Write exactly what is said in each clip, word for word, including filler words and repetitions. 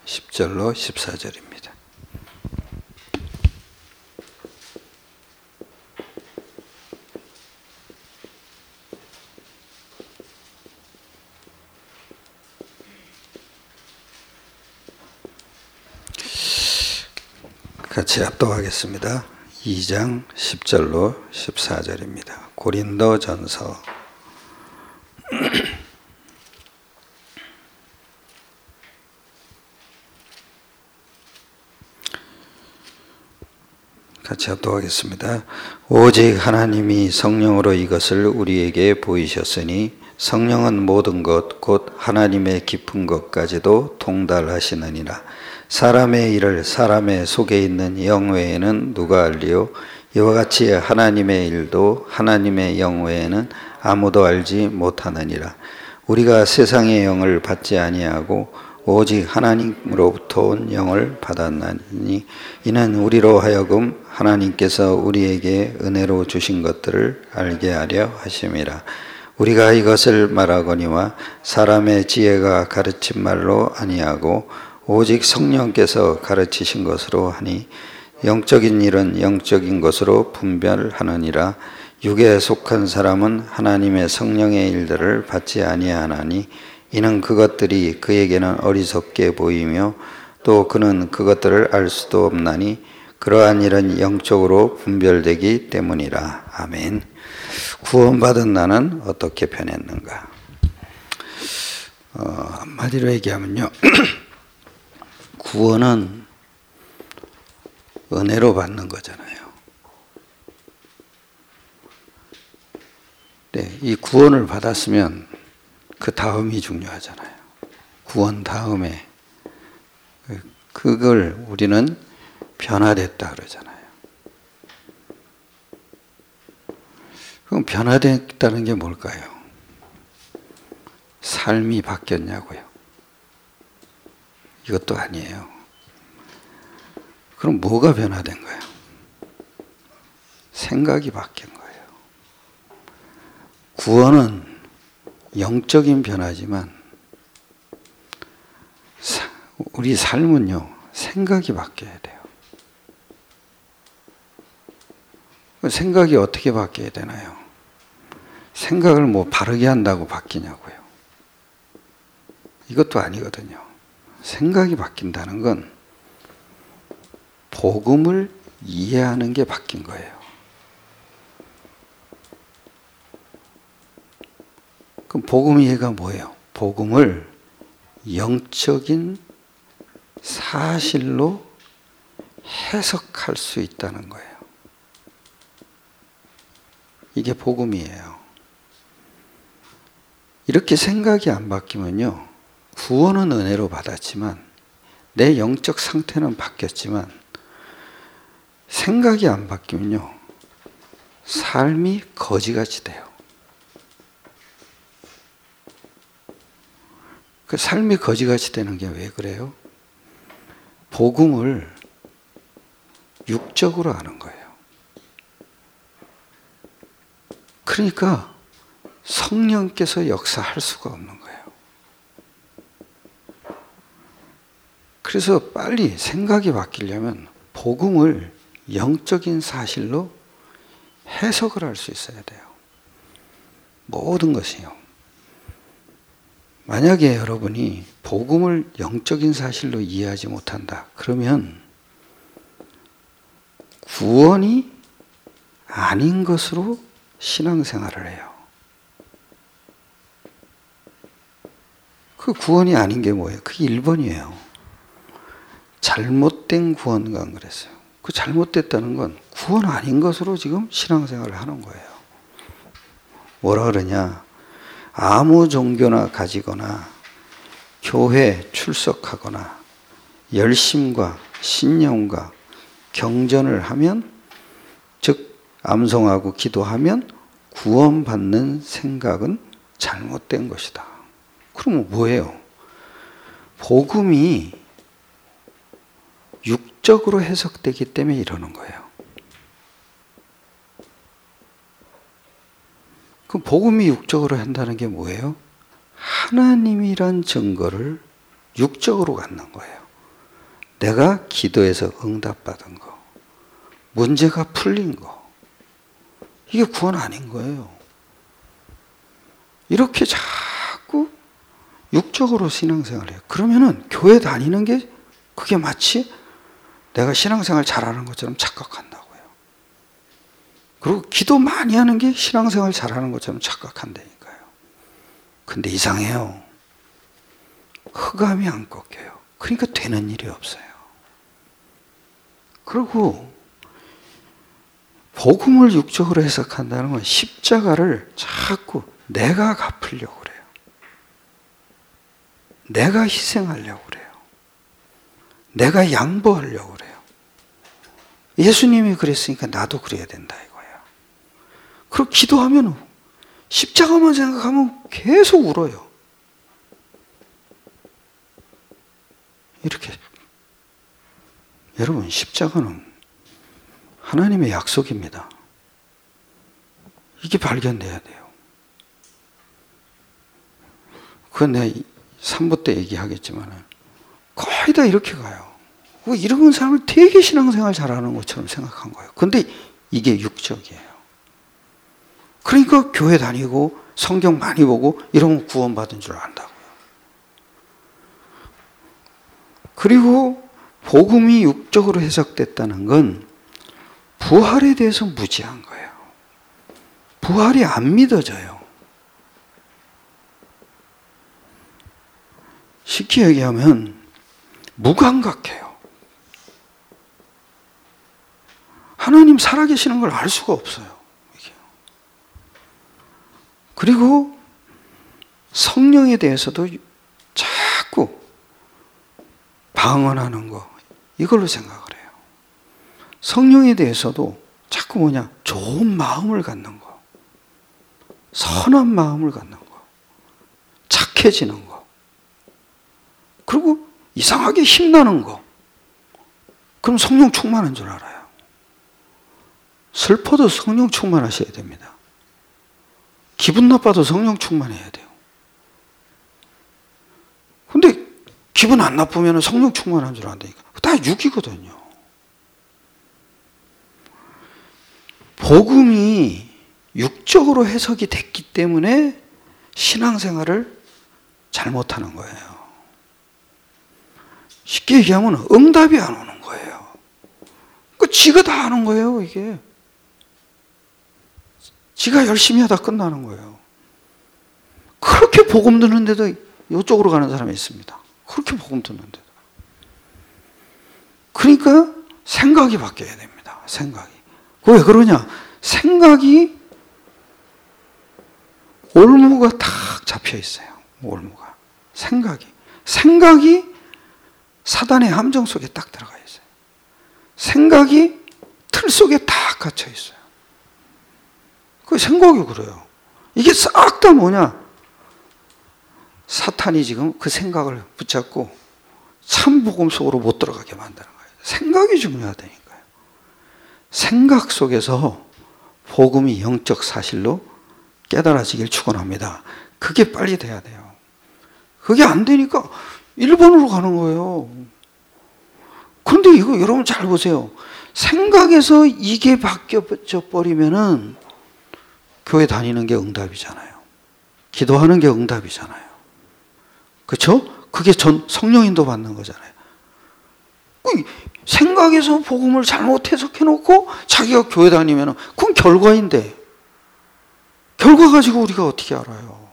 십 절로 십사 절입니다. 같이 합독하겠습니다. 이 장 십 절로 십사 절입니다. 고린도전서 같이 합독하겠습니다. 오직 하나님이 성령으로 이것을 우리에게 보이셨으니 성령은 모든 것 곧 하나님의 깊은 것까지도 통달하시느니라. 사람의 일을 사람의 속에 있는 영 외에는 누가 알리요? 이와 같이 하나님의 일도 하나님의 영 외에는 아무도 알지 못하느니라. 우리가 세상의 영을 받지 아니하고 오직 하나님으로부터 온 영을 받았나니 이는 우리로 하여금 하나님께서 우리에게 은혜로 주신 것들을 알게 하려 하심이라. 우리가 이것을 말하거니와 사람의 지혜가 가르친 말로 아니하고 오직 성령께서 가르치신 것으로 하니 영적인 일은 영적인 것으로 분별하느니라. 육에 속한 사람은 하나님의 성령의 일들을 받지 아니하나니 이는 그것들이 그에게는 어리석게 보이며 또 그는 그것들을 알 수도 없나니 그러한 일은 영적으로 분별되기 때문이라. 아멘. 구원받은 나는 어떻게 변했는가? 어, 한마디로 얘기하면요. 구원은 은혜로 받는 거잖아요. 네, 이 구원을 받았으면 그 다음이 중요하잖아요. 구원 다음에 그걸 우리는 변화됐다 그러잖아요. 그럼 변화됐다는 게 뭘까요? 삶이 바뀌었냐고요? 이것도 아니에요. 그럼 뭐가 변화된 거예요? 생각이 바뀐 거예요. 구원은 영적인 변화지만 우리 삶은요, 생각이 바뀌어야 돼요. 생각이 어떻게 바뀌어야 되나요? 생각을 뭐 바르게 한다고 바뀌냐고요? 이것도 아니거든요. 생각이 바뀐다는 건 복음을 이해하는 게 바뀐 거예요. 그럼 복음 이해가 뭐예요? 복음을 영적인 사실로 해석할 수 있다는 거예요. 이게 복음이에요. 이렇게 생각이 안 바뀌면요, 구원은 은혜로 받았지만 내 영적 상태는 바뀌었지만 생각이 안 바뀌면요, 삶이 거지같이 돼요. 그 삶이 거지같이 되는 게 왜 그래요? 복음을 육적으로 아는 거예요. 그러니까 성령께서 역사할 수가 없는 거예요. 그래서 빨리 생각이 바뀌려면 복음을 영적인 사실로 해석을 할 수 있어야 돼요. 모든 것이요. 만약에 여러분이 복음을 영적인 사실로 이해하지 못한다. 그러면 구원이 아닌 것으로 신앙생활을 해요. 그 구원이 아닌 게 뭐예요? 그게 일 번이에요. 잘못된 구원관 그랬어요. 그 잘못됐다는 건 구원 아닌 것으로 지금 신앙생활을 하는 거예요. 뭐라 그러냐? 아무 종교나 가지거나 교회 출석하거나 열심과 신념과 경전을 하면, 즉 암송하고 기도하면 구원받는 생각은 잘못된 것이다. 그러면 뭐예요? 복음이 육적으로 해석되기 때문에 이러는 거예요. 그럼 복음이 육적으로 한다는 게 뭐예요? 하나님이란 증거를 육적으로 갖는 거예요. 내가 기도해서 응답받은 거, 문제가 풀린 거, 이게 구원 아닌 거예요. 이렇게 자꾸 육적으로 신앙생활을 해요. 그러면은 교회 다니는 게 그게 마치 내가 신앙생활 잘하는 것처럼 착각한다고요. 그리고 기도 많이 하는 게 신앙생활 잘하는 것처럼 착각한다니까요. 근데 이상해요. 흑암이 안 꺾여요. 그러니까 되는 일이 없어요. 그리고 복음을 육적으로 해석한다는 건 십자가를 자꾸 내가 갚으려고 그래요. 내가 희생하려고 그래요. 내가 양보하려고 그래요. 예수님이 그랬으니까 나도 그래야 된다 이거예요. 그리고 기도하면 십자가만 생각하면 계속 울어요. 이렇게. 여러분, 십자가는 하나님의 약속입니다. 이게 발견돼야 돼요. 그건 내가 삼 부 때 얘기하겠지만 거의 다 이렇게 가요. 이런 사람을 되게 신앙생활 잘하는 것처럼 생각한 거예요. 근데 이게 육적이에요. 그러니까 교회 다니고 성경 많이 보고 이러면 구원받은 줄 안다고요. 그리고 복음이 육적으로 해석됐다는 건 부활에 대해서 무지한 거예요. 부활이 안 믿어져요. 쉽게 얘기하면 무감각해요. 하나님 살아계시는 걸 알 수가 없어요. 그리고 성령에 대해서도 자꾸 방언하는 거, 이걸로 생각을 해요. 성령에 대해서도 자꾸 뭐냐, 좋은 마음을 갖는 거, 선한 마음을 갖는 거, 착해지는 거, 그리고 이상하게 힘나는 거. 그럼 성령 충만한 줄 알아요. 슬퍼도 성령 충만하셔야 됩니다. 기분 나빠도 성령 충만해야 돼요. 근데 기분 안 나쁘면 성령 충만한 줄 안다니까. 다 육이거든요. 복음이 육적으로 해석이 됐기 때문에 신앙생활을 잘못하는 거예요. 쉽게 얘기하면 응답이 안 오는 거예요. 그 지가 다 하는 거예요, 이게. 지가 열심히 하다 끝나는 거예요. 그렇게 복음 듣는데도 이쪽으로 가는 사람이 있습니다. 그렇게 복음 듣는데도. 그러니까 생각이 바뀌어야 됩니다. 생각이. 왜 그러냐? 생각이 올무가 탁 잡혀 있어요. 올무가. 생각이. 생각이 사단의 함정 속에 딱 들어가 있어요. 생각이 틀 속에 딱 갇혀 있어요. 그 생각이 그래요. 이게 싹 다 뭐냐? 사탄이 지금 그 생각을 붙잡고 참복음 속으로 못 들어가게 만드는 거예요. 생각이 중요하다니까요. 생각 속에서 복음이 영적 사실로 깨달아지길 축원합니다. 그게 빨리 돼야 돼요. 그게 안 되니까 일 번으로 가는 거예요. 그런데 이거 여러분 잘 보세요. 생각에서 이게 바뀌어져 버리면은 교회 다니는 게 응답이잖아요. 기도하는 게 응답이잖아요. 그렇죠? 그게 전 성령인도 받는 거잖아요. 생각에서 복음을 잘못 해석해놓고 자기가 교회 다니면 그건 결과인데 결과 가지고 우리가 어떻게 알아요?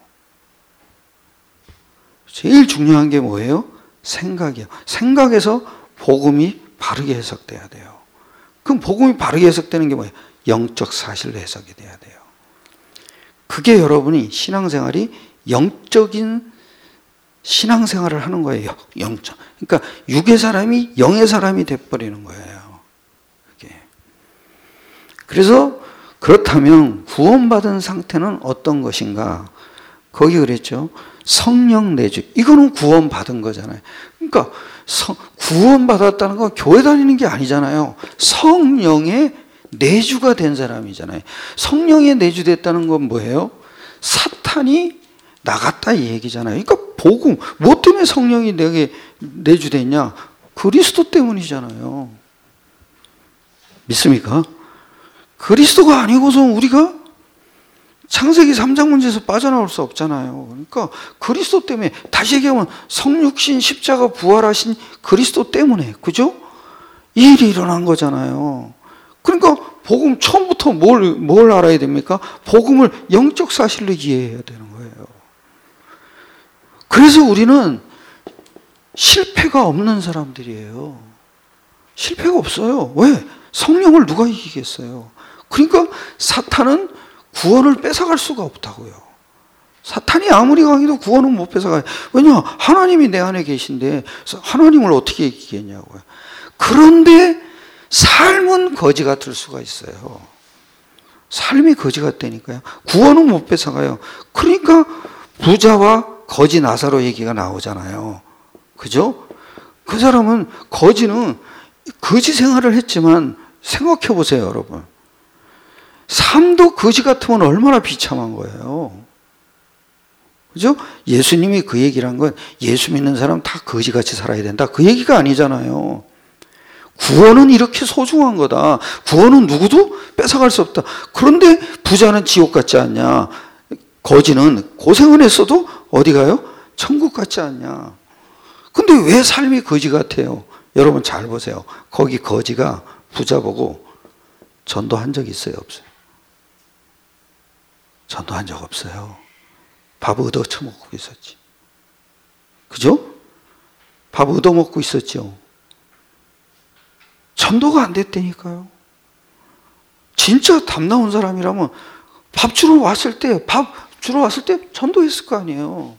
제일 중요한 게 뭐예요? 생각이요. 생각에서 복음이 바르게 해석돼야 돼요. 그럼 복음이 바르게 해석되는 게 뭐예요? 영적 사실로 해석이 돼야 돼요. 그게 여러분이 신앙생활이 영적인 신앙생활을 하는 거예요. 영적. 그러니까 육의 사람이 영의 사람이 돼버리는 거예요. 그게. 그래서 그렇다면 구원받은 상태는 어떤 것인가? 거기 그랬죠. 성령 내주. 이거는 구원받은 거잖아요. 그러니까 성, 구원받았다는 건 교회 다니는 게 아니잖아요. 성령의 내주가 된 사람이잖아요. 성령의 내주됐다는 건 뭐예요? 사탄이 나갔다 이 얘기잖아요. 그러니까 복음, 뭐 때문에 성령이 내게 내주됐냐? 그리스도 때문이잖아요. 믿습니까? 그리스도가 아니고서 우리가 창세기 삼 장 문제에서 빠져나올 수 없잖아요. 그러니까 그리스도 때문에, 다시 얘기하면 성육신 십자가 부활하신 그리스도 때문에, 그죠? 이 일이 일어난 거잖아요. 그러니까 복음 처음부터 뭘, 뭘 알아야 됩니까? 복음을 영적 사실로 이해해야 되는 거예요. 그래서 우리는 실패가 없는 사람들이에요. 실패가 없어요. 왜? 성령을 누가 이기겠어요? 그러니까 사탄은 구원을 뺏어갈 수가 없다고요. 사탄이 아무리 강해도 구원은 못 뺏어가요. 왜냐? 하나님이 내 안에 계신데 하나님을 어떻게 이기겠냐고요. 그런데 삶은 거지 같을 수가 있어요. 삶이 거지 같다니까요. 구원은 못 뺏어가요. 그러니까 부자와 거지 나사로 얘기가 나오잖아요. 그죠? 그 사람은, 거지는 거지 생활을 했지만 생각해 보세요, 여러분. 삶도 거지 같으면 얼마나 비참한 거예요. 그죠? 예수님이 그 얘기를 한 건 예수 믿는 사람 다 거지같이 살아야 된다, 그 얘기가 아니잖아요. 구원은 이렇게 소중한 거다. 구원은 누구도 뺏어갈 수 없다. 그런데 부자는 지옥 같지 않냐? 거지는 고생은 했어도 어디 가요? 천국 같지 않냐? 근데 왜 삶이 거지 같아요? 여러분 잘 보세요. 거기 거지가 부자 보고 전도한 적 있어요, 없어요? 전도한 적 없어요. 밥 얻어 처먹고 있었지. 그죠? 밥 얻어 먹고 있었죠. 전도가 안 됐다니까요. 진짜 답 나온 사람이라면 밥 주러 왔을 때, 밥 주러 왔을 때 전도했을 거 아니에요.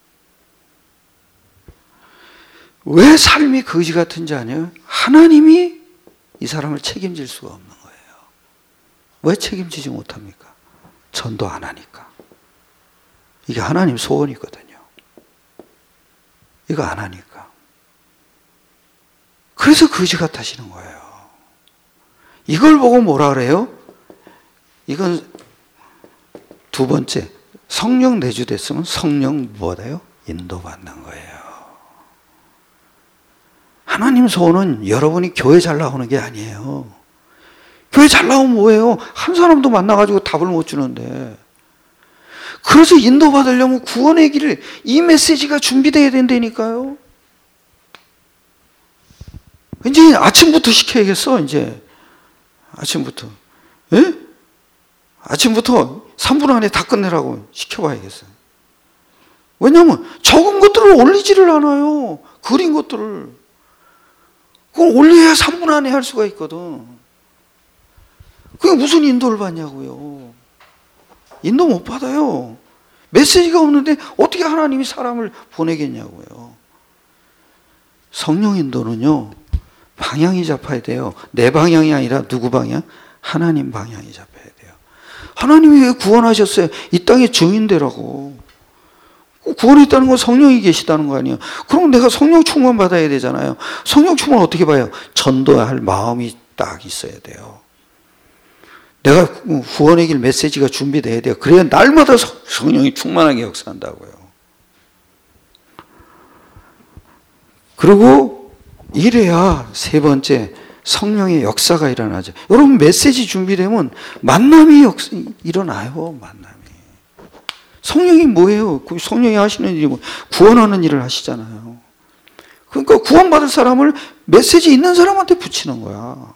왜 삶이 거지 같은지 아니에요? 하나님이 이 사람을 책임질 수가 없는 거예요. 왜 책임지지 못합니까? 전도 안 하니까. 이게 하나님 소원이거든요. 이거 안 하니까. 그래서 거지 같아지는 거예요. 이걸 보고 뭐라 그래요? 이건 두 번째, 성령 내주됐으면 성령 뭐래요? 인도받는 거예요. 하나님 소원은 여러분이 교회 잘 나오는 게 아니에요. 교회 잘 나오면 뭐예요? 한 사람도 만나가지고 답을 못 주는데. 그래서 인도받으려면 구원의 길을, 이 메시지가 준비되어야 된다니까요. 이제 아침부터 시켜야겠어, 이제. 아침부터. 예? 아침부터 삼 분 안에 다 끝내라고 시켜봐야겠어요. 왜냐하면 적은 것들을 올리지를 않아요. 그린 것들을. 그걸 올려야 삼 분 안에 할 수가 있거든. 그게 무슨 인도를 받냐고요. 인도 못 받아요. 메시지가 없는데 어떻게 하나님이 사람을 보내겠냐고요. 성령 인도는요, 방향이 잡아야 돼요. 내 방향이 아니라 누구 방향? 하나님 방향이 잡아야 돼요. 하나님이 왜 구원하셨어요? 이 땅의 증인되라고. 구원했다는 건 성령이 계시다는 거 아니에요. 그럼 내가 성령 충만 받아야 되잖아요. 성령 충만 어떻게 봐요? 전도할 마음이 딱 있어야 돼요. 내가 구원의 길 메시지가 준비돼야 돼요. 그래야 날마다 성령이 충만하게 역사한다고요. 그리고 이래야 세 번째, 성령의 역사가 일어나죠. 여러분 메시지 준비되면 만남이 역사, 일어나요. 만남이. 성령이 뭐예요? 성령이 하시는 일이 뭐 구원하는 일을 하시잖아요. 그러니까 구원받을 사람을 메시지 있는 사람한테 붙이는 거야.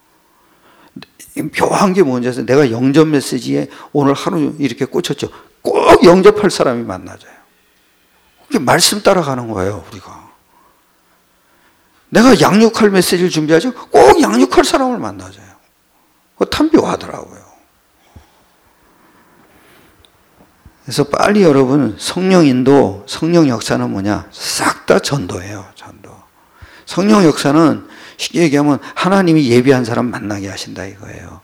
묘한 게 뭔지 아세요? 내가 영접 메시지에 오늘 하루 이렇게 꽂혔죠. 꼭 영접할 사람이 만나져요. 그게 말씀 따라가는 거예요, 우리가. 내가 양육할 메시지를 준비하죠. 꼭 양육할 사람을 만나져요. 그거 참 묘하더라고요. 그래서 빨리 여러분, 성령 인도, 성령 역사는 뭐냐? 싹 다 전도예요, 전도. 성령 역사는 쉽게 얘기하면 하나님이 예비한 사람 만나게 하신다 이거예요.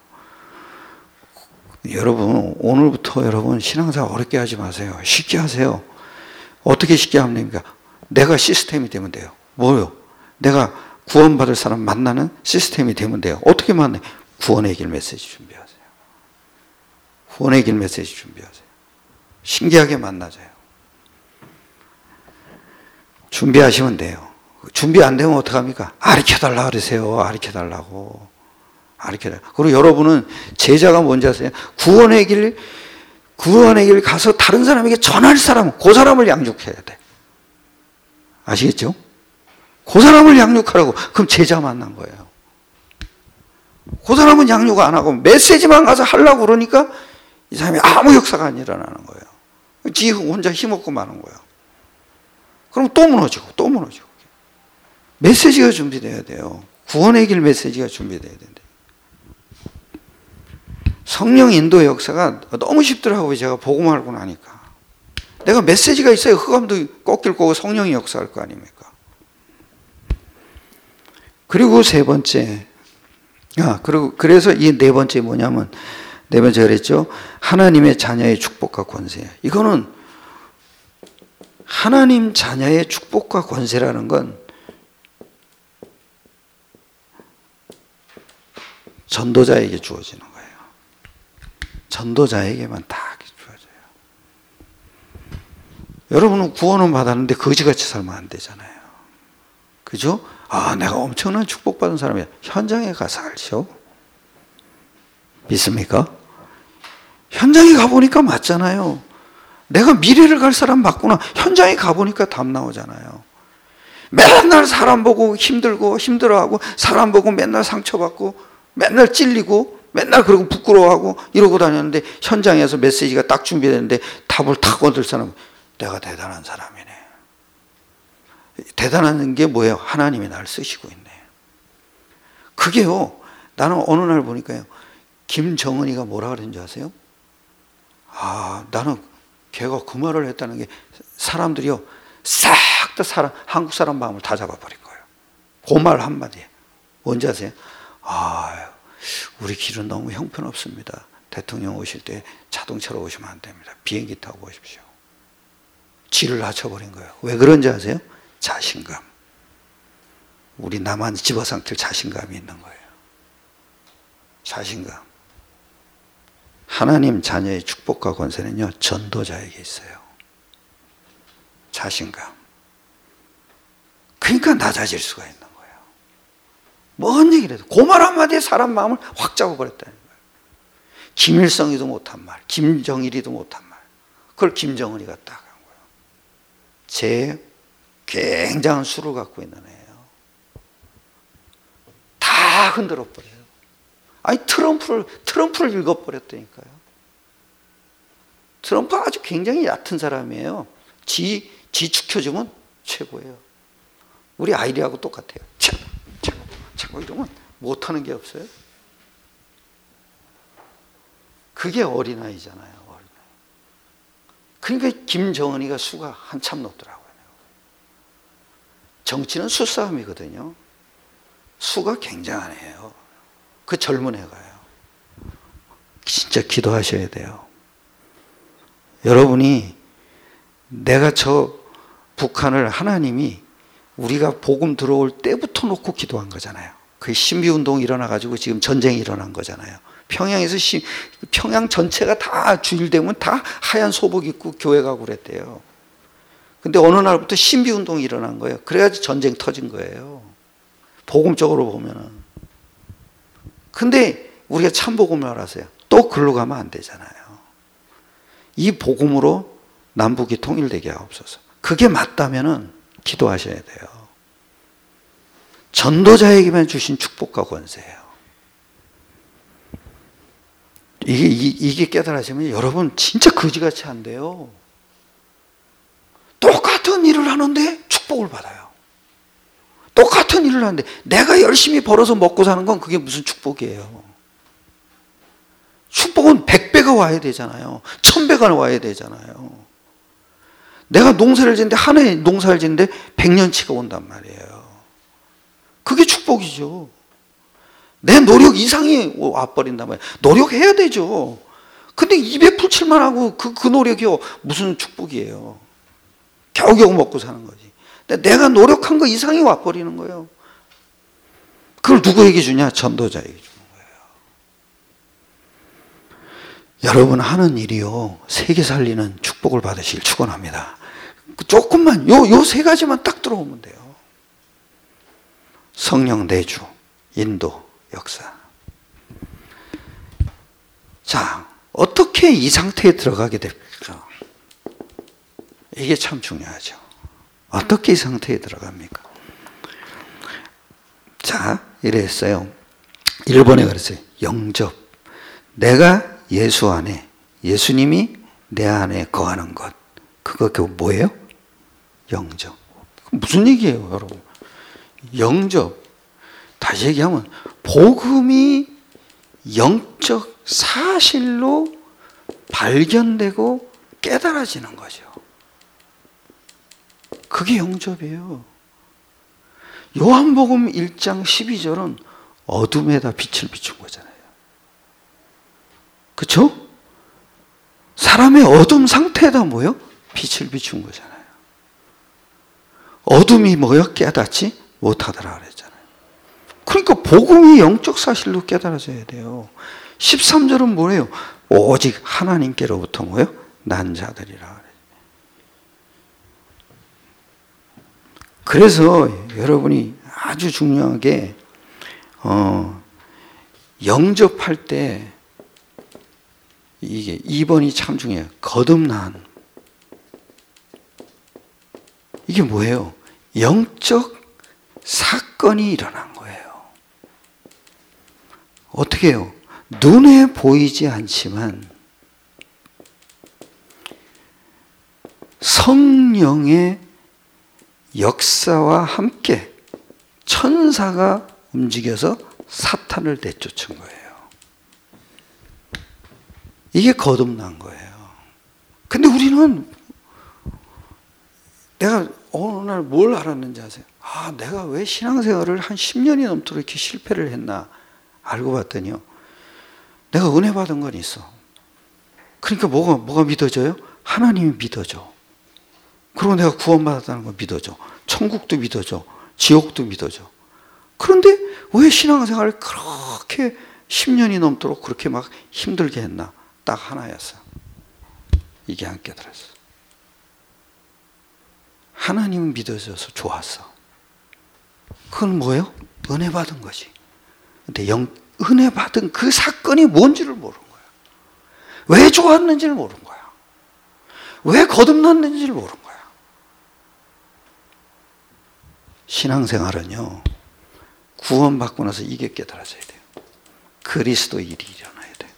여러분, 오늘부터 여러분 신앙생활 어렵게 하지 마세요. 쉽게 하세요. 어떻게 쉽게 하면 됩니까? 내가 시스템이 되면 돼요. 뭐요? 내가 구원받을 사람 만나는 시스템이 되면 돼요. 어떻게 만나요? 구원의 길 메시지 준비하세요. 구원의 길 메시지 준비하세요. 신기하게 만나져요. 준비하시면 돼요. 준비 안 되면 어떡합니까? 가르쳐달라 그러세요. 가르쳐달라고. 가르쳐달라. 그리고 여러분은 제자가 뭔지 아세요? 구원의 길, 구원의 길 가서 다른 사람에게 전할 사람, 그 사람을 양육해야 돼. 아시겠죠? 그 사람을 양육하라고. 그럼 제자 만난 거예요. 그 사람은 양육 안 하고 메시지만 가서 하려고 그러니까 이 사람이 아무 역사가 안 일어나는 거예요. 지 혼자 힘없고 마는 거예요. 그럼 또 무너지고 또 무너지고. 메시지가 준비돼야 돼요. 구원의 길 메시지가 준비돼야 된다. 성령 인도의 역사가 너무 쉽더라고요. 제가 복음을 알고 나니까. 내가 메시지가 있어야 흑암도 꺾일 거고 성령이 역사할 거 아닙니까? 그리고 세 번째, 아, 그리고 그래서 이 네 번째 뭐냐면, 네 번째 그랬죠. 하나님의 자녀의 축복과 권세. 이거는 하나님 자녀의 축복과 권세라는 건 전도자에게 주어지는 거예요. 전도자에게만 다 주어져요. 여러분은 구원은 받았는데 거지같이 살면 안 되잖아요. 그죠? 아, 내가 엄청난 축복받은 사람이야. 현장에 가서 알죠? 믿습니까? 현장에 가보니까 맞잖아요. 내가 미래를 갈 사람 맞구나. 현장에 가보니까 답 나오잖아요. 맨날 사람 보고 힘들고 힘들어하고 사람 보고 맨날 상처받고 맨날 찔리고 맨날 그러고 부끄러워하고 이러고 다녔는데 현장에서 메시지가 딱 준비되는데 답을 탁 얻을 사람은 내가 대단한 사람이네. 대단한 게 뭐예요? 하나님이 나를 쓰시고 있네. 그게요. 나는 어느 날 보니까요. 김정은이가 뭐라 그랬는지 아세요? 아, 나는 걔가 그 말을 했다는 게 사람들이요. 싹 다 사람, 한국 사람 마음을 다 잡아버릴 거예요. 그 말 한마디에. 뭔지 아세요? 아, 우리 길은 너무 형편없습니다. 대통령 오실 때 자동차로 오시면 안 됩니다. 비행기 타고 오십시오. 질을 낮춰버린 거예요. 왜 그런지 아세요? 자신감. 우리 나만 집어삼킬 자신감이 있는 거예요. 자신감. 하나님 자녀의 축복과 권세는요, 전도자에게 있어요. 자신감. 그러니까 낮아질 수가 있는 거예요. 뭔 얘기를 해도 그 말 한마디에 사람 마음을 확 잡아버렸다는 거예요. 김일성이도 못한 말, 김정일이도 못한 말. 그걸 김정은이가 딱 한 거예요. 제 굉장한 수를 갖고 있는 애예요. 다 흔들어 버려요. 아니 트럼프를 트럼프를 읽어버렸다니까요. 트럼프 아주 굉장히 얕은 사람이에요. 지, 지 축혀주면 최고예요. 우리 아이리하고 똑같아요. 최고, 최고, 최고 이러면 못하는 게 없어요. 그게 어린아이잖아요. 어린아이. 그러니까 김정은이가 수가 한참 높더라고요. 정치는 수싸움이거든요. 수가 굉장한 애예요. 그 젊은 애가요. 진짜 기도하셔야 돼요. 여러분이 내가 저 북한을 하나님이 우리가 복음 들어올 때부터 놓고 기도한 거잖아요. 그 신비운동이 일어나가지고 지금 전쟁이 일어난 거잖아요. 평양에서 시, 평양 전체가 다 주일 되면 다 하얀 소복 입고 교회 가고 그랬대요. 근데 어느 날부터 신비운동이 일어난 거예요. 그래가지고 전쟁 터진 거예요. 복음적으로 보면은. 근데 우리가 참 복음을 알았어요. 또 글로 가면 안 되잖아요. 이 복음으로 남북이 통일되게 하옵소서. 그게 맞다면은 기도하셔야 돼요. 전도자에게만 주신 축복과 권세예요. 이게, 이게 깨달아지면 여러분 진짜 거지같이 안 돼요. 똑같은 일을 하는데 축복을 받아요. 똑같은 일을 하는데 내가 열심히 벌어서 먹고 사는 건 그게 무슨 축복이에요. 축복은 백 배가 와야 되잖아요. 천 배가 와야 되잖아요. 내가 농사를 짓는데 한 해 농사를 짓는데 백년치가 온단 말이에요. 그게 축복이죠. 내 노력 이상이 와버린단 말이에요. 노력해야 되죠. 근데 입에 풀칠만 하고 그, 그 노력이요 무슨 축복이에요. 겨우겨우 먹고 사는 거지. 근데 내가 노력한 거 이상이 와버리는 거예요. 그걸 누구에게 주냐? 전도자에게 주는 거예요. 여러분 하는 일이요 세계 살리는 축복을 받으시길 축원합니다. 조금만 요 요 세 가지만 딱 들어오면 돼요. 성령 내주, 인도, 역사. 자, 어떻게 이 상태에 들어가게 됩니까? 이게 참 중요하죠. 어떻게 이 상태에 들어갑니까? 자, 이랬어요. 일본에 그랬어요. 영접. 내가 예수 안에, 예수님이 내 안에 거하는 것. 그거 뭐예요? 영접. 무슨 얘기예요, 여러분? 영접. 다시 얘기하면 복음이 영적 사실로 발견되고 깨달아지는 거죠. 그게 영접이에요. 요한복음 일 장 십이 절은 어둠에다 빛을 비춘 거잖아요. 그렇죠? 사람의 어둠 상태에다 뭐요? 빛을 비춘 거잖아요. 어둠이 뭐요? 깨닫지 못하더라 그랬잖아요. 그러니까 복음이 영적 사실로 깨달아져야 돼요. 십삼 절은 뭐예요? 오직 하나님께로부터 뭐요? 난 자들이라 그래요. 그래서 여러분이 아주 중요하게 어, 영접할 때 이게 이 번이 참 중요해요. 거듭난. 이게 뭐예요? 영적 사건이 일어난 거예요. 어떻게 해요? 눈에 보이지 않지만 성령의 역사와 함께 천사가 움직여서 사탄을 내쫓은 거예요. 이게 거듭난 거예요. 근데 우리는 내가 어느 날 뭘 알았는지 아세요? 아, 내가 왜 신앙생활을 한 십 년이 넘도록 이렇게 실패를 했나 알고 봤더니요. 내가 은혜 받은 건 있어. 그러니까 뭐가, 뭐가 믿어져요? 하나님이 믿어져. 그리고 내가 구원받았다는 거 믿어져. 천국도 믿어져. 지옥도 믿어져. 그런데 왜 신앙생활을 그렇게 십 년이 넘도록 그렇게 막 힘들게 했나? 딱 하나였어. 이게 안 깨달았어. 하나님은 믿어져서 좋았어. 그건 뭐예요? 은혜 받은 거지. 근데 영, 은혜 받은 그 사건이 뭔지를 모르는 거야. 왜 좋았는지를 모르는 거야. 왜 거듭났는지를 모르는 거야. 신앙생활은요, 구원받고 나서 이게 깨달아져야 돼요. 그리스도 일이 일어나야 돼요.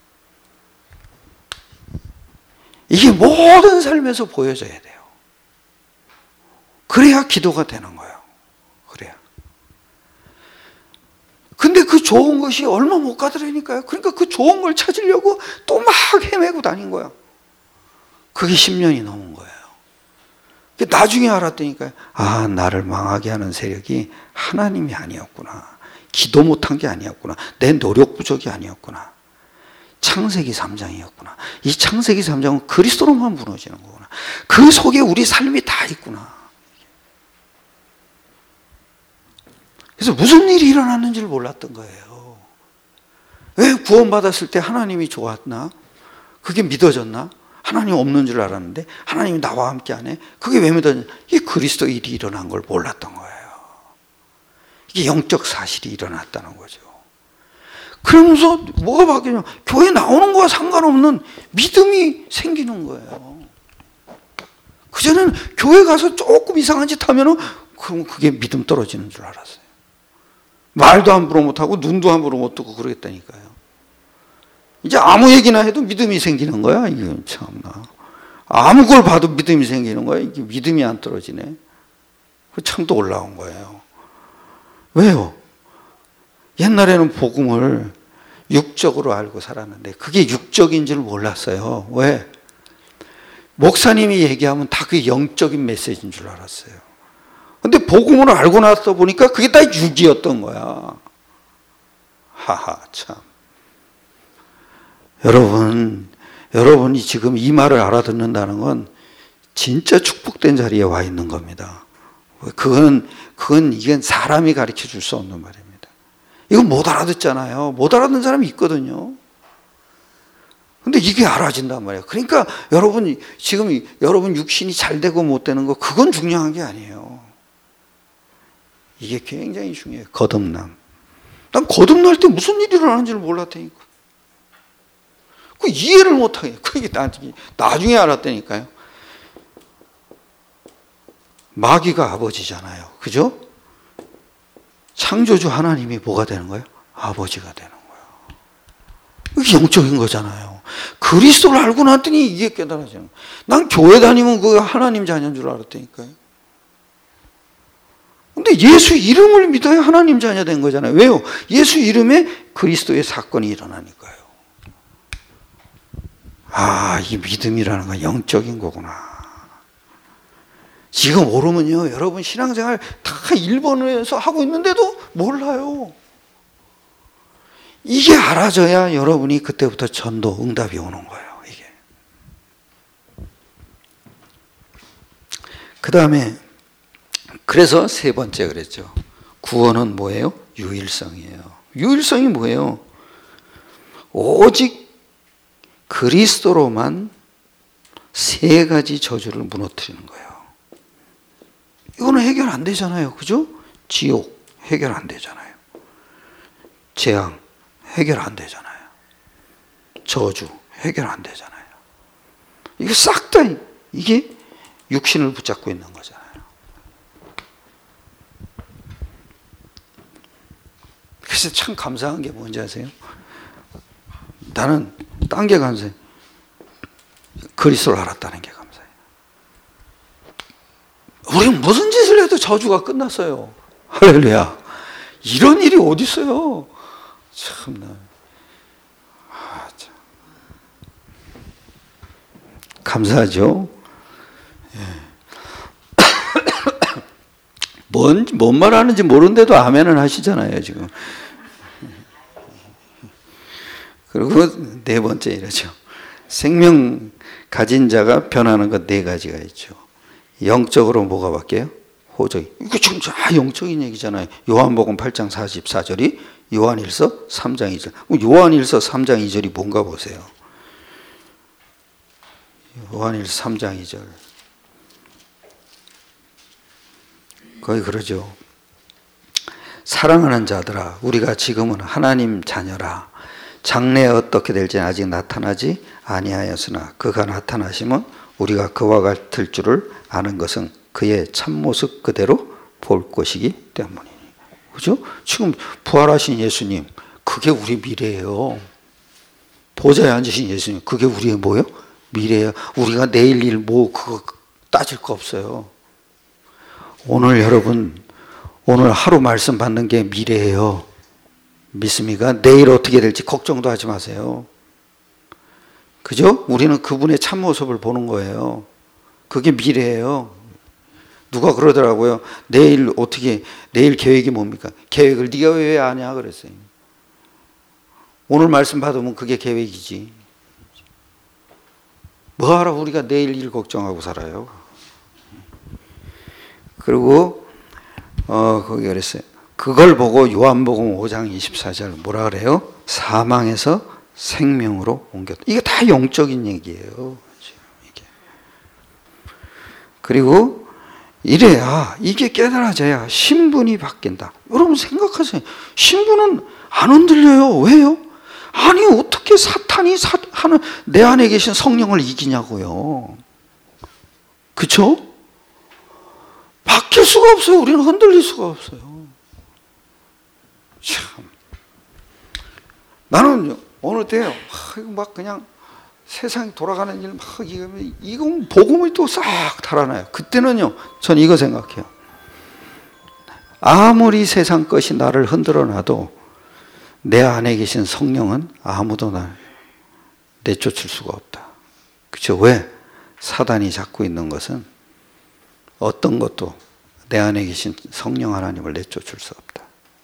이게 모든 삶에서 보여져야 돼요. 그래야 기도가 되는 거예요. 그래야. 근데 그 좋은 것이 얼마 못 가더라니까요. 그러니까 그 좋은 걸 찾으려고 또 막 헤매고 다닌 거야. 그게 십 년이 넘은 거예요. 나중에 알았다니까요. 아, 나를 망하게 하는 세력이 하나님이 아니었구나. 기도 못한 게 아니었구나. 내 노력 부족이 아니었구나. 창세기 삼 장이었구나. 이 창세기 삼 장은 그리스도로만 무너지는 거구나. 그 속에 우리 삶이 다 있구나. 그래서 무슨 일이 일어났는지를 몰랐던 거예요. 왜 구원받았을 때 하나님이 좋았나? 그게 믿어졌나? 하나님 없는 줄 알았는데 하나님이 나와 함께 하네? 그게 왜 믿어졌냐? 이게 그리스도 일이 일어난 걸 몰랐던 거예요. 이게 영적 사실이 일어났다는 거죠. 그러면서 뭐가 바뀌냐? 교회 나오는 거와 상관없는 믿음이 생기는 거예요. 그전에는 교회 가서 조금 이상한 짓 하면은 그럼 그게 믿음 떨어지는 줄 알았어요. 말도 함부로 못하고 눈도 함부로 못 뜨고 그러겠다니까요. 이제 아무 얘기나 해도 믿음이 생기는 거야. 이건 참나. 아무 걸 봐도 믿음이 생기는 거야. 이게 믿음이 안 떨어지네. 그 참 또 올라온 거예요. 왜요? 옛날에는 복음을 육적으로 알고 살았는데 그게 육적인 줄 몰랐어요. 왜? 목사님이 얘기하면 다 그게 영적인 메시지인 줄 알았어요. 근데 복음을 알고 나서 보니까 그게 다 육이었던 거야. 하하, 참. 여러분, 여러분이 지금 이 말을 알아듣는다는 건 진짜 축복된 자리에 와 있는 겁니다. 그건, 그건, 이건 사람이 가르쳐 줄 수 없는 말입니다. 이건 못 알아듣잖아요. 못 알아듣는 사람이 있거든요. 근데 이게 알아진단 말이에요. 그러니까 여러분, 지금 여러분 육신이 잘 되고 못 되는 거, 그건 중요한 게 아니에요. 이게 굉장히 중요해요. 거듭남. 난 거듭날 때 무슨 일이 일어나는지를 몰랐다니까. 그 이해를 못하게. 그게 나중에, 나중에 알았다니까요. 마귀가 아버지잖아요. 그죠? 창조주 하나님이 뭐가 되는 거예요? 아버지가 되는 거예요. 이게 영적인 거잖아요. 그리스도를 알고 났더니 이게 깨달아지는 거예요. 난 교회 다니면 그 하나님 자녀인 줄 알았다니까요. 근데 예수 이름을 믿어야 하나님 자녀 된 거잖아요. 왜요? 예수 이름에 그리스도의 사건이 일어나니까요. 아, 이 믿음이라는 건 영적인 거구나. 지금 모르면요, 여러분 신앙생활 다 일본에서 하고 있는데도 몰라요. 이게 알아져야 여러분이 그때부터 전도, 응답이 오는 거예요, 이게. 그 다음에, 그래서 세 번째 그랬죠. 구원은 뭐예요? 유일성이에요. 유일성이 뭐예요? 오직 그리스도로만 세 가지 저주를 무너뜨리는 거예요. 이거는 해결 안 되잖아요. 그죠? 지옥 해결 안 되잖아요. 재앙 해결 안 되잖아요. 저주 해결 안 되잖아요. 이게 싹 다 이게 육신을 붙잡고 있는 거잖아요. 그래서 참 감사한 게 뭔지 아세요? 나는 딴 게 감사해요. 그리스도를 알았다는 게 감사해요. 우리는 무슨 짓을 해도 저주가 끝났어요. 할렐루야. 이런 일이 어디 있어요? 참나. 아, 참. 감사하죠. 예. 뭔, 뭔 말 하는지 모르는데도 아멘은 하시잖아요, 지금. 그리고 네 번째 이러죠. 생명 가진 자가 변하는 것 네 가지가 있죠. 영적으로 뭐가 바뀌어요? 호적이. 이거 지금 다 영적인 얘기잖아요. 요한복음 팔 장 사십사 절이 요한일서 삼 장 이 절. 요한일서 삼 장 이 절이 뭔가 보세요. 요한일서 삼 장 이 절. 거기 그러죠. 사랑하는 자들아, 우리가 지금은 하나님 자녀라. 장래에 어떻게 될지 아직 나타나지 아니하였으나 그가 나타나시면 우리가 그와 같을 줄을 아는 것은 그의 참모습 그대로 볼 것이기 때문이니. 그죠? 지금 부활하신 예수님, 그게 우리 미래예요. 보좌에 앉으신 예수님, 그게 우리의 뭐예요? 미래예요. 우리가 내일 일 뭐 그거 따질 거 없어요. 오늘 여러분, 오늘 하루 말씀 받는 게 미래예요. 믿습니까? 내일 어떻게 될지 걱정도 하지 마세요. 그죠? 우리는 그분의 참모습을 보는 거예요. 그게 미래예요. 누가 그러더라고요. 내일 어떻게, 내일 계획이 뭡니까? 계획을 네가 왜 아냐 그랬어요. 오늘 말씀 받으면 그게 계획이지. 뭐하러 우리가 내일 일 걱정하고 살아요. 그리고 어 거기 그랬어요. 그걸 보고 요한복음 오 장 이십사 절 뭐라 그래요? 사망에서 생명으로 옮겼다. 이게 다 영적인 얘기예요. 이게. 그리고 이래야 이게 깨달아져야 신분이 바뀐다. 여러분 생각하세요. 신분은 안 흔들려요. 왜요? 아니 어떻게 사탄이 사, 하는 내 안에 계신 성령을 이기냐고요. 그렇죠? 바뀔 수가 없어요. 우리는 흔들릴 수가 없어요. 참. 나는 어느 때 막 그냥 세상이 돌아가는 일 막 이건 복음이 또 싹 달아나요. 그때는요, 전 이거 생각해요. 아무리 세상 것이 나를 흔들어 놔도 내 안에 계신 성령은 아무도 날 내쫓을 수가 없다. 그렇죠? 왜? 사단이 잡고 있는 것은 어떤 것도 내 안에 계신 성령 하나님을 내쫓을 수 없다.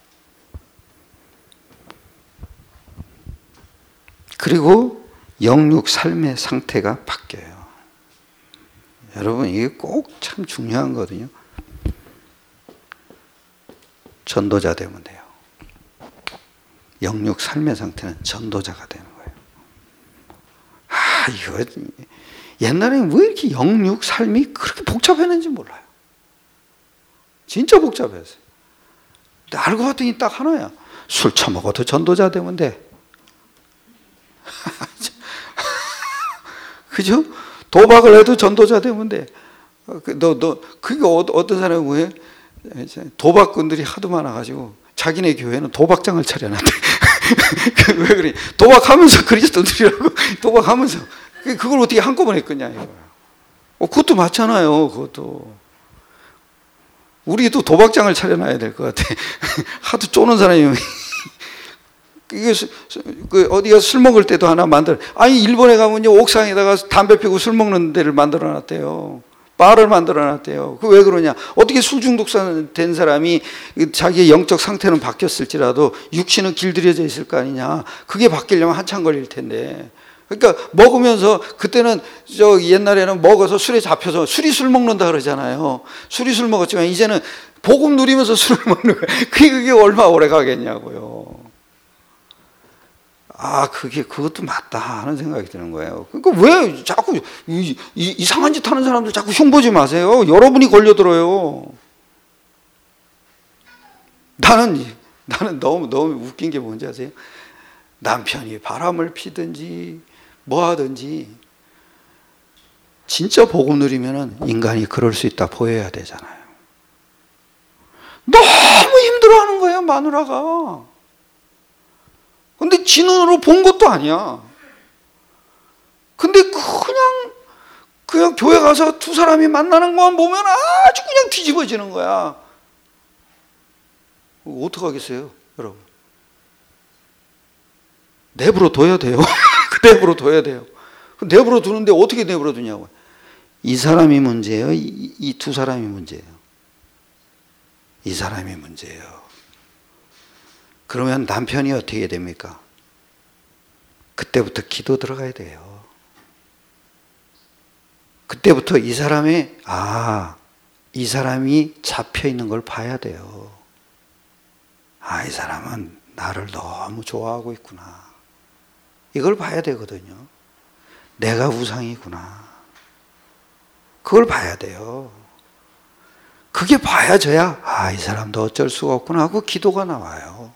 그리고 영육 삶의 상태가 바뀌어요. 여러분 이게 꼭 참 중요한 거거든요. 전도자 되면 돼요. 영육 삶의 상태는 전도자가 되는 거예요. 아 이거 옛날에는 왜 이렇게 영육 삶이 그렇게 복잡했는지 몰라요. 진짜 복잡했어요. 알고 봤더니 딱 하나야. 술 처먹어도 전도자 되면 돼. 그죠? 도박을 해도 전도자 되면 돼. 너, 너, 그게 어떤 사람이 뭐해? 도박꾼들이 하도 많아가지고 자기네 교회는 도박장을 차려놨대. 왜 그래? 도박하면서 그리스도들이라고 도박하면서 그걸 어떻게 한꺼번에 끊냐 이거야. 어, 그것도 맞잖아요. 그것도 우리도 도박장을 차려놔야 될 것 같아. 하도 쪼는 사람이 이게 그 어디가 술 먹을 때도 하나 만들어. 아니 일본에 가면요 옥상에다가 담배 피고 술 먹는 데를 만들어놨대요. 바를 만들어놨대요. 그 왜 그러냐? 어떻게 술 중독된 사람이 자기의 영적 상태는 바뀌었을지라도 육신은 길들여져 있을 거 아니냐? 그게 바뀌려면 한참 걸릴 텐데. 그러니까 먹으면서 그때는 저 옛날에는 먹어서 술에 잡혀서 술이 술 먹는다 그러잖아요. 술이 술 먹었지만 이제는 복음 누리면서 술을 먹는 거예요. 그게 그게 얼마 오래 가겠냐고요. 아, 그게 그것도 맞다 하는 생각이 드는 거예요. 그러니까 왜 자꾸 이, 이, 이상한 짓 하는 사람들 자꾸 흉보지 마세요. 여러분이 걸려들어요. 나는 나는 너무 너무 웃긴 게 뭔지 아세요? 남편이 바람을 피든지 뭐 하든지 진짜 복음 누리면은 인간이 그럴 수 있다 보여야 되잖아요. 너무 힘들어하는 거예요, 마누라가. 근데 지 눈으로 본 것도 아니야. 근데 그냥 그냥 교회 가서 두 사람이 만나는 것만 보면 아주 그냥 뒤집어지는 거야. 어떡하겠어요, 여러분? 내버려 둬야 돼요. 내버려 둬야 돼요. 내버려 두는데 어떻게 내버려 두냐고. 이 사람이 문제예요? 이 두 사람이 문제예요? 이 사람이 문제예요. 그러면 남편이 어떻게 됩니까? 그때부터 기도 들어가야 돼요. 그때부터 이 사람의 아, 이 사람이 잡혀 있는 걸 봐야 돼요. 아, 이 사람은 나를 너무 좋아하고 있구나. 이걸 봐야 되거든요. 내가 우상이구나. 그걸 봐야 돼요. 그게 봐야져야 아, 이 사람도 어쩔 수가 없구나 하고 기도가 나와요.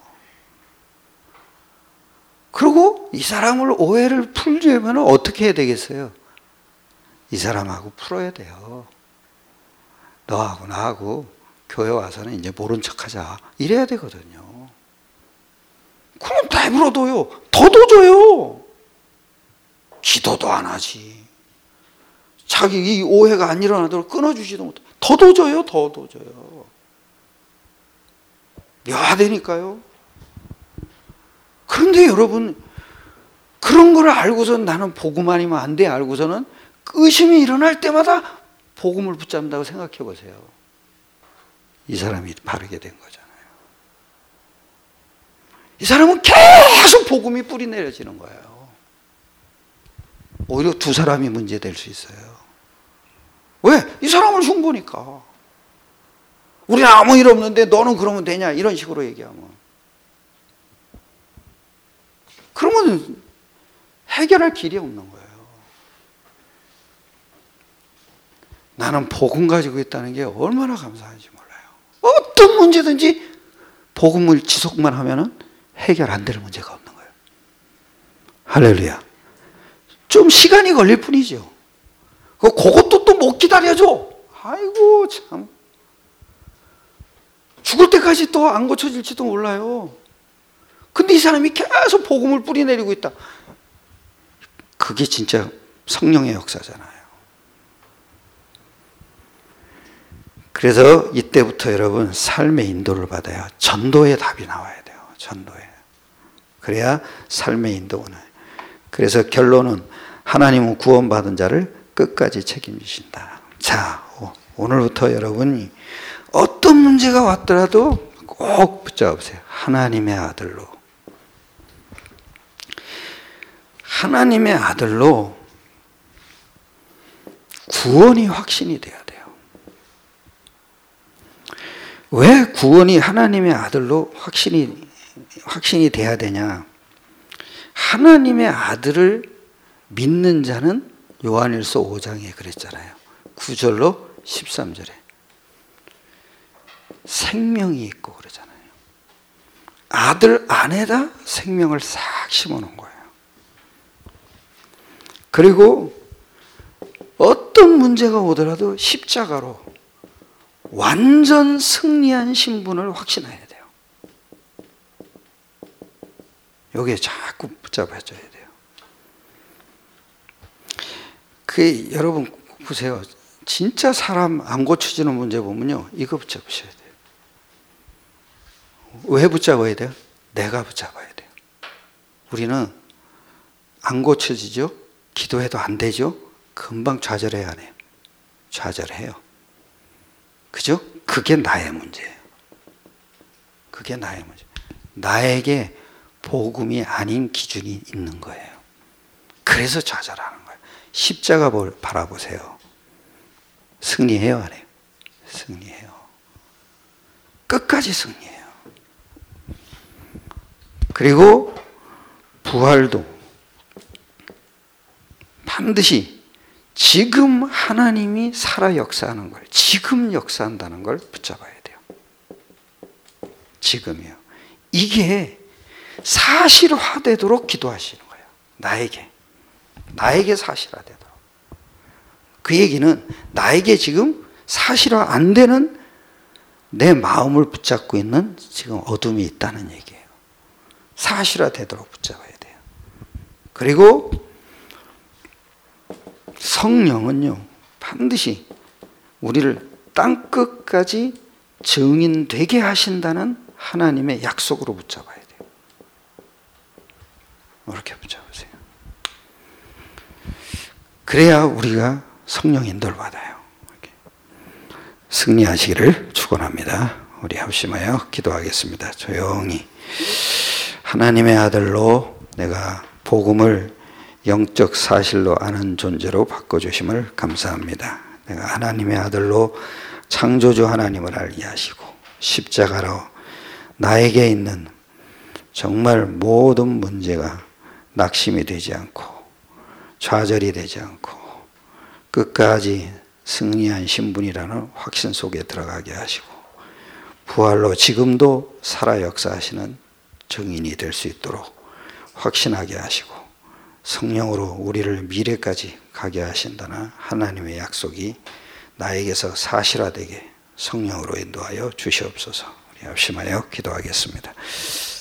그리고 이 사람을 오해를 풀려면 어떻게 해야 되겠어요? 이 사람하고 풀어야 돼요. 너하고 나하고 교회 와서는 이제 모른 척하자. 이래야 되거든요. 그럼 내버려둬요. 더 둬줘요. 기도도 안 하지. 자기 이 오해가 안 일어나도록 끊어주지도 못해. 더 둬줘요. 더 둬줘요. 묘하다니까요. 그런데 여러분, 그런 걸 알고서 나는 복음 아니면 안 돼 알고서는 의심이 일어날 때마다 복음을 붙잡는다고 생각해 보세요. 이 사람이 바르게 된 거잖아요. 이 사람은 계속 복음이 뿌리 내려지는 거예요. 오히려 두 사람이 문제될 수 있어요. 왜? 이 사람을 흉보니까. 우리는 아무 일 없는데 너는 그러면 되냐? 이런 식으로 얘기하면. 그러면 해결할 길이 없는 거예요. 나는 복음 가지고 있다는 게 얼마나 감사한지 몰라요. 어떤 문제든지 복음을 지속만 하면은 해결 안 되는 문제가 없는 거예요. 할렐루야. 좀 시간이 걸릴 뿐이죠. 그것도 또 못 기다려줘. 아이고 참. 죽을 때까지 또 안 고쳐질지도 몰라요. 근데 이 사람이 계속 복음을 뿌리내리고 있다. 그게 진짜 성령의 역사잖아요. 그래서 이때부터 여러분 삶의 인도를 받아야 전도의 답이 나와야 돼요. 전도에. 그래야 삶의 인도는. 그래서 결론은 하나님은 구원받은 자를 끝까지 책임지신다. 자, 오늘부터 여러분이 어떤 문제가 왔더라도 꼭 붙잡으세요. 하나님의 아들로. 하나님의 아들로 구원이 확신이 돼야 돼요. 왜 구원이 하나님의 아들로 확신이, 확신이 돼야 되냐? 하나님의 아들을 믿는 자는 요한일서 오 장에 그랬잖아요. 구 절로 십삼 절에 생명이 있고 그러잖아요. 아들 안에다 생명을 싹 심어놓은 거예요. 그리고 어떤 문제가 오더라도 십자가로 완전 승리한 신분을 확신해야 돼요. 여기에 자꾸 붙잡아줘야 돼요. 그 여러분 보세요. 진짜 사람 안 고쳐지는 문제 보면요, 이거 붙잡으셔야 돼요. 왜 붙잡아야 돼요? 내가 붙잡아야 돼요. 우리는 안 고쳐지죠? 기도해도 안 되죠? 금방 좌절해야 하네요. 좌절해요. 그죠? 그게 나의 문제예요. 그게 나의 문제. 나에게 복음이 아닌 기준이 있는 거예요. 그래서 좌절하는 거예요. 십자가 바라보세요. 승리해요, 안 해요? 승리해요. 끝까지 승리해요. 그리고 부활도 반드시 지금 하나님이 살아 역사하는 걸, 지금 역사한다는 걸 붙잡아야 돼요. 지금이요. 이게 사실화되도록 기도하시는 거예요. 나에게. 나에게 사실화되도록. 그 얘기는 나에게 지금 사실화 안 되는 내 마음을 붙잡고 있는 지금 어둠이 있다는 얘기예요. 사실화되도록 붙잡아야 돼요. 그리고 성령은요, 반드시 우리를 땅끝까지 증인되게 하신다는 하나님의 약속으로 붙잡아야 돼요. 이렇게 붙잡으세요. 그래야 우리가 성령 인도를 받아요. 이렇게. 승리하시기를 축원합니다. 우리 합심하여 기도하겠습니다. 조용히. 하나님의 아들로 내가 복음을 영적 사실로 아는 존재로 바꿔주심을 감사합니다. 내가 하나님의 아들로 창조주 하나님을 알게 하시고 십자가로 나에게 있는 정말 모든 문제가 낙심이 되지 않고 좌절이 되지 않고 끝까지 승리한 신분이라는 확신 속에 들어가게 하시고 부활로 지금도 살아 역사하시는 증인이 될 수 있도록 확신하게 하시고 성령으로 우리를 미래까지 가게 하신다는 하나님의 약속이 나에게서 사실화되게 성령으로 인도하여 주시옵소서. 우리 합심하여 기도하겠습니다.